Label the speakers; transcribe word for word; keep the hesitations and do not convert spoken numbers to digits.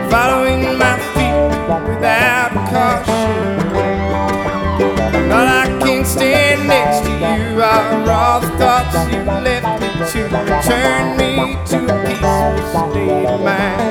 Speaker 1: following my feet without caution. But I can't stand next to you. Are all the thoughts you left me to turn me to a peaceful state of mind.